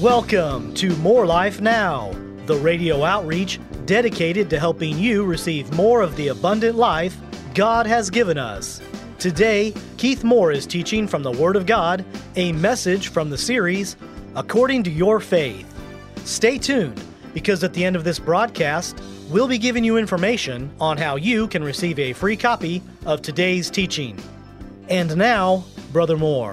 Welcome to More Life Now, the radio outreach dedicated to helping you receive more of the abundant life God has given us. Today, Keith Moore is teaching from the Word of God, a message from the series, According to Your Faith. Stay tuned, because at the end of this broadcast, we'll be giving you information on how you can receive a free copy of today's teaching. And now, Brother Moore.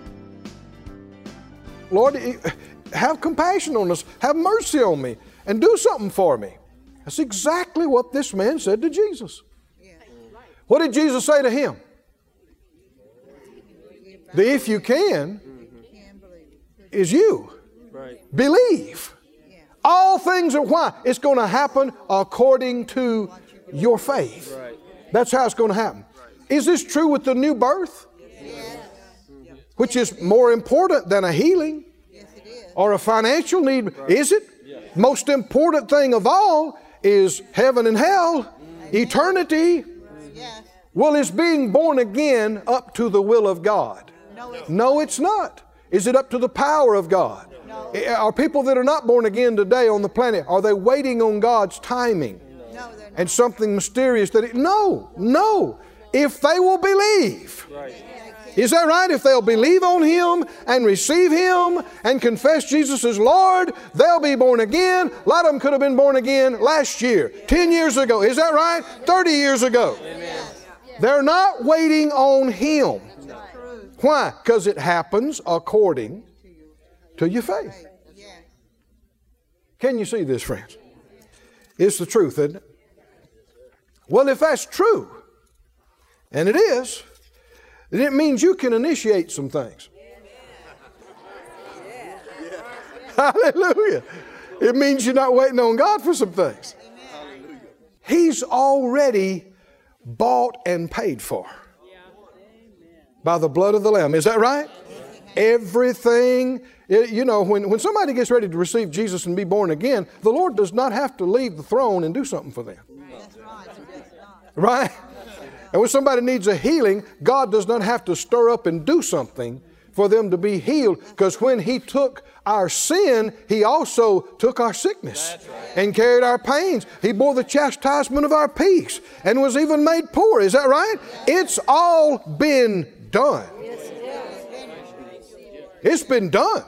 Lord, have compassion on us, have mercy on me, and do something for me. That's exactly what this man said to Jesus. What did Jesus say to him? The if you can is you. Believe. All things are why? It's going to happen according to your faith. That's how it's going to happen. Is this true with the new birth? Which is more important than a healing or a financial need? Is it? Most important thing of all is heaven and hell, eternity. Well, is being born again up to the will of God? No, it's not. Is it up to the power of God? Are people that are not born again today on the planet, are they waiting on God's timing? And something mysterious that no. If they will believe. Is that right? If they'll believe on Him and receive Him and confess Jesus as Lord, they'll be born again. A lot of them could have been born again last year, 10 years ago. Is that right? 30 years ago. They're not waiting on Him. Why? Because it happens according to your faith. Can you see this, friends? It's the truth, isn't it? Well, if that's true, and it is, then it means you can initiate some things. Hallelujah. It means you're not waiting on God for some things. He's already bought and paid for by the blood of the Lamb. Is that right? Everything. You know, when somebody gets ready to receive Jesus and be born again, the Lord does not have to leave the throne and do something for them. Right? And when somebody needs a healing, God does not have to stir up and do something for them to be healed. Because when He took our sin, He also took our sickness and carried our pains. He bore the chastisement of our peace and was even made poor. Is that right? It's all been done. It's been done.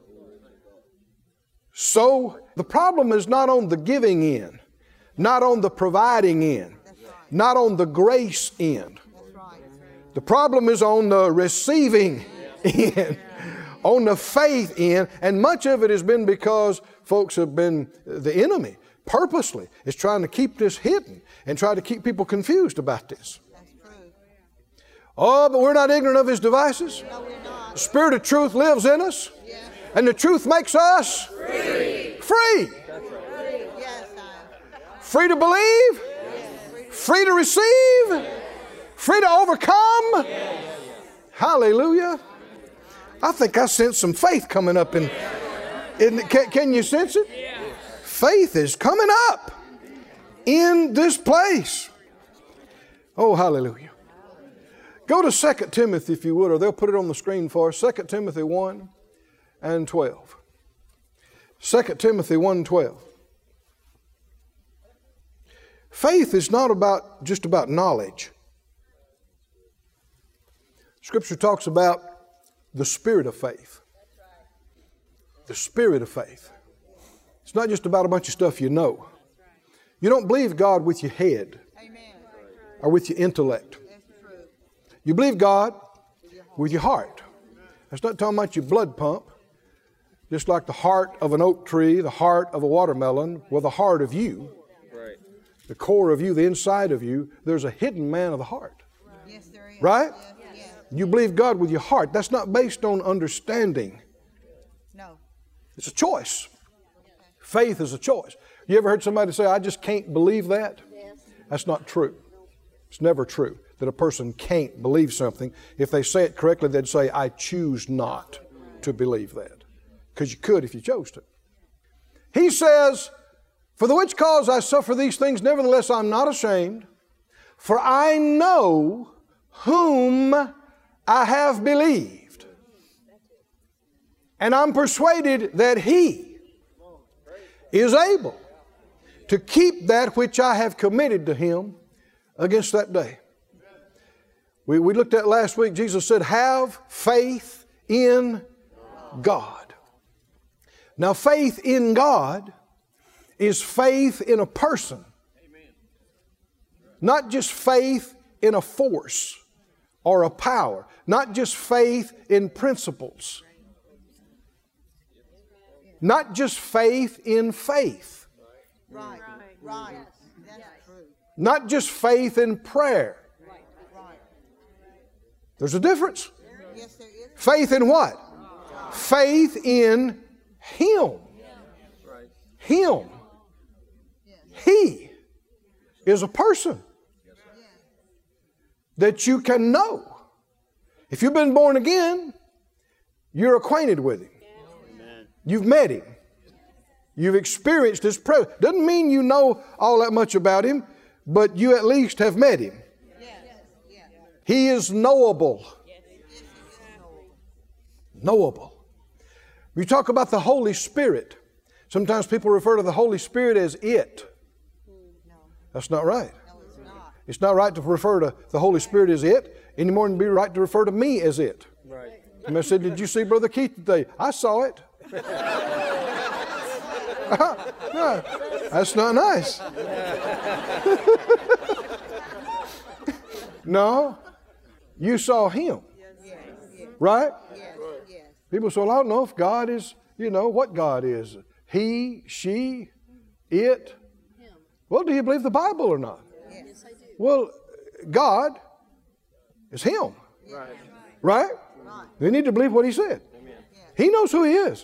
So the problem is not on the giving end, not on the providing end, not on the grace end. The problem is on the receiving end, on the faith end, and much of it has been because folks have been, the enemy purposely is trying to keep this hidden and try to keep people confused about this. Oh, but we're not ignorant of his devices. The Spirit of truth lives in us, and the truth makes us free. Free to believe, free to receive, free to overcome. Hallelujah. I think I sense some faith coming up in can you sense it? Faith is coming up in this place. Oh, hallelujah. Go to 2 Timothy if you would, or they'll put it on the screen for us. 2 Timothy 1 and 12. 2 Timothy 1:12. Faith is not just about knowledge. Scripture talks about the spirit of faith. The spirit of faith. It's not just about a bunch of stuff you know. You don't believe God with your head or with your intellect. You believe God with your heart. That's not talking about your blood pump. Just like the heart of an oak tree, the heart of a watermelon, well, the heart of you, the core of you, the inside of you, there's a hidden man of the heart. Yes, there is. Right? Yes. You believe God with your heart. That's not based on understanding. No. It's a choice. Faith is a choice. You ever heard somebody say, I just can't believe that? Yes. That's not true. It's never true that a person can't believe something. If they say it correctly, they'd say, I choose not to believe that. Because you could if you chose to. He says, for the which cause I suffer these things, nevertheless I'm not ashamed, for I know whom I have believed. And I'm persuaded that He is able to keep that which I have committed to Him against that day. We looked at last week, Jesus said, have faith in God. Now, faith in God is faith in a person. Not just faith in a force or a power. Not just faith in principles. Not just faith in faith. Right. That's true. Not just faith in prayer. There's a difference. Yes, there is. Faith in what? Faith in Him. Him. He is a person that you can know. If you've been born again, you're acquainted with Him. You've met Him. You've experienced His presence. Doesn't mean you know all that much about Him, but you at least have met Him. He is knowable. Knowable. We talk about the Holy Spirit. Sometimes people refer to the Holy Spirit as it. That's not right. It's not right to refer to the Holy Spirit as it, any more than it'd be right to refer to me as it. Right. And I said, did you see Brother Keith today? I saw it. That's not nice. No, you saw Him. Right? People say, well, I don't know if God is, what God is. He, she, it. Well, do you believe the Bible or not? Yes, I do. Well, God is Him. Right? We need to believe what He said. He knows who He is.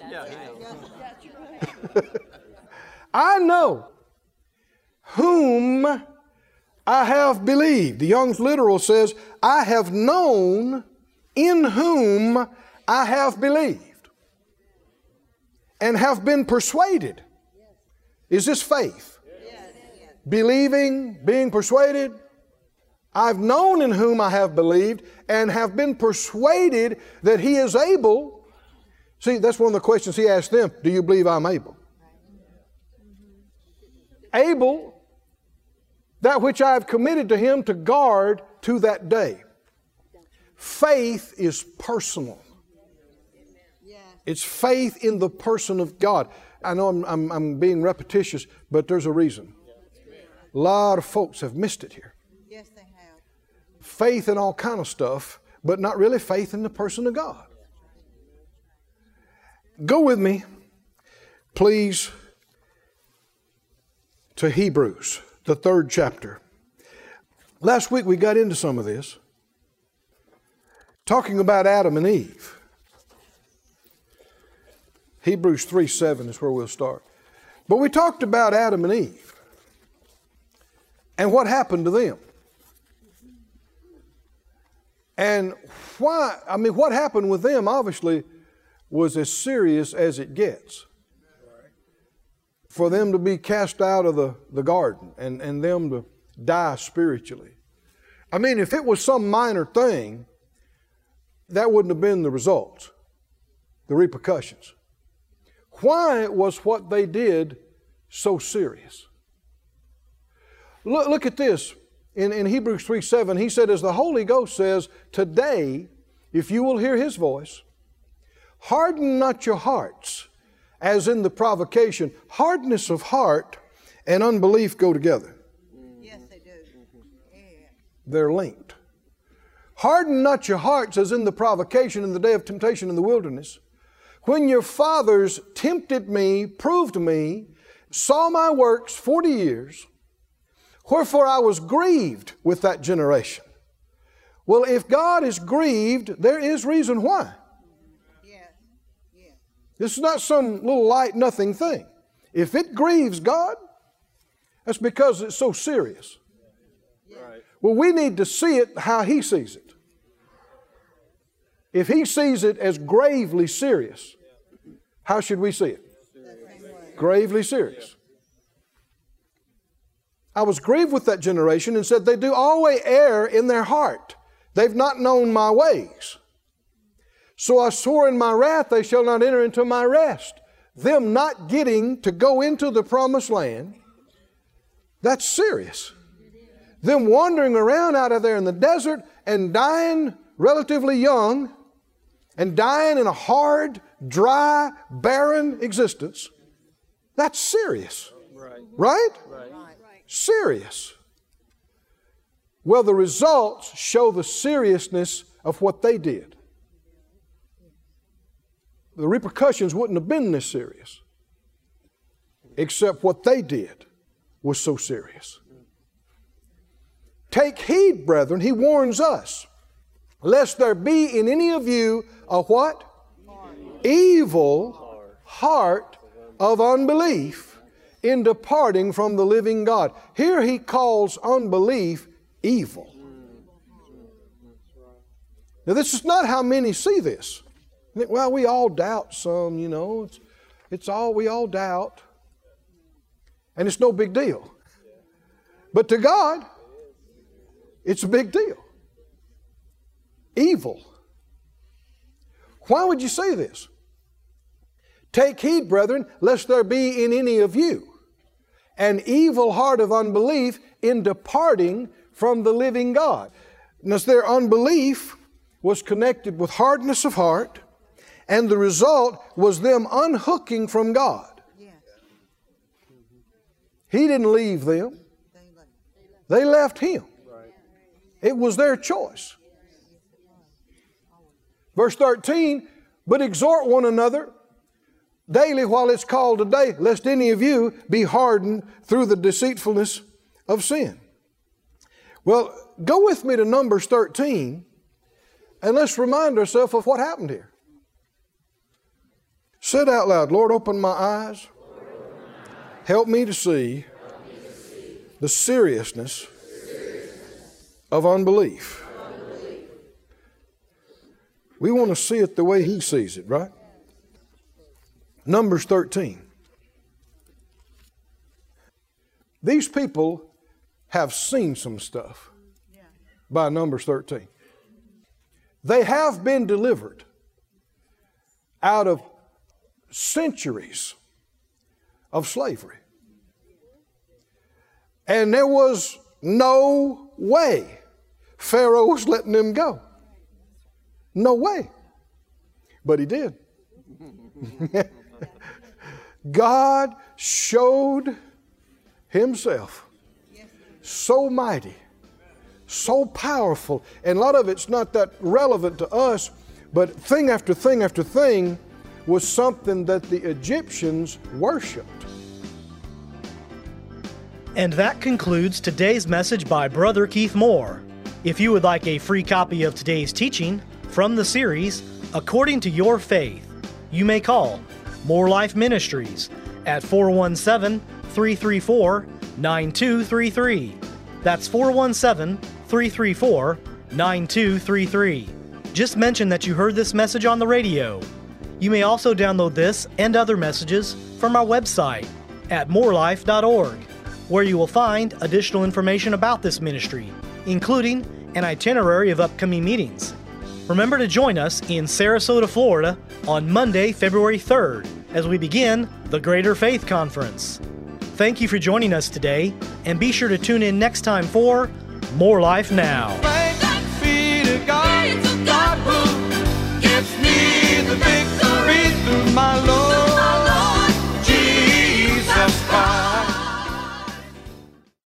I know whom I have believed. The Young's Literal says, I have known in whom I have believed and have been persuaded. Is this faith? Believing, being persuaded. I've known in whom I have believed and have been persuaded that He is able. See, that's one of the questions He asked them. Do you believe I'm able? Able, that which I have committed to Him to guard to that day. Faith is personal. It's faith in the person of God. I know I'm being repetitious, but there's a reason. A lot of folks have missed it here. Yes, they have. Faith in all kind of stuff, but not really faith in the person of God. Go with me, please, to Hebrews, the 3rd chapter. Last week we got into some of this, talking about Adam and Eve. Hebrews 3:7 is where we'll start. But we talked about Adam and Eve and what happened to them. And what happened with them obviously was as serious as it gets. For them to be cast out of the garden and them to die spiritually. I mean, if it was some minor thing, that wouldn't have been the result, the repercussions. Why was what they did so serious? Look at this. In Hebrews 3:7, he said, as the Holy Ghost says, today, if you will hear His voice, harden not your hearts, as in the provocation. Hardness of heart and unbelief go together. Yes, they do. Yeah. They're linked. Harden not your hearts, as in the provocation in the day of temptation in the wilderness, when your fathers tempted me, proved me, saw my works 40 years, wherefore I was grieved with that generation. Well, if God is grieved, there is reason why. This is not some little light nothing thing. If it grieves God, that's because it's so serious. Well, we need to see it how He sees it. If He sees it as gravely serious, how should we see it? Gravely serious. I was grieved with that generation and said, they do always err in their heart. They've not known my ways. So I swore in my wrath, they shall not enter into my rest. Them not getting to go into the promised land, that's serious. Them wandering around out of there in the desert and dying relatively young and dying in a hard, dry, barren existence, that's serious. Right? Serious. Well, the results show the seriousness of what they did. The repercussions wouldn't have been this serious, except what they did was so serious. Take heed, brethren, he warns us, lest there be in any of you a what? Evil heart of unbelief in departing from the living God. Here he calls unbelief evil. Now this is not how many see this. Well, we all doubt some, you know. We all doubt. And it's no big deal. But to God, it's a big deal. Evil. Why would you say this? Take heed, brethren, lest there be in any of you an evil heart of unbelief in departing from the living God. Now, their unbelief was connected with hardness of heart, and the result was them unhooking from God. He didn't leave them. They left Him. It was their choice. Verse 13, but exhort one another daily while it's called today, lest any of you be hardened through the deceitfulness of sin. Well, go with me to Numbers 13, and let's remind ourselves of what happened here. Said out loud, Lord, open my eyes. Help me to see the seriousness of unbelief. We want to see it the way He sees it, right? Numbers 13. These people have seen some stuff by Numbers 13. They have been delivered out of centuries of slavery. And there was no way Pharaoh was letting them go. No way. But he did. God showed Himself so mighty, so powerful. And a lot of it's not that relevant to us, but thing after thing after thing was something that the Egyptians worshiped. And that concludes today's message by Brother Keith Moore. If you would like a free copy of today's teaching from the series, According to Your Faith, you may call More Life Ministries at 417-334-9233. That's 417-334-9233. Just mention that you heard this message on the radio. You may also download this and other messages from our website at morelife.org, where you will find additional information about this ministry, including an itinerary of upcoming meetings. Remember to join us in Sarasota, Florida on Monday, February 3rd, as we begin the Greater Faith Conference. Thank you for joining us today, and be sure to tune in next time for More Life Now.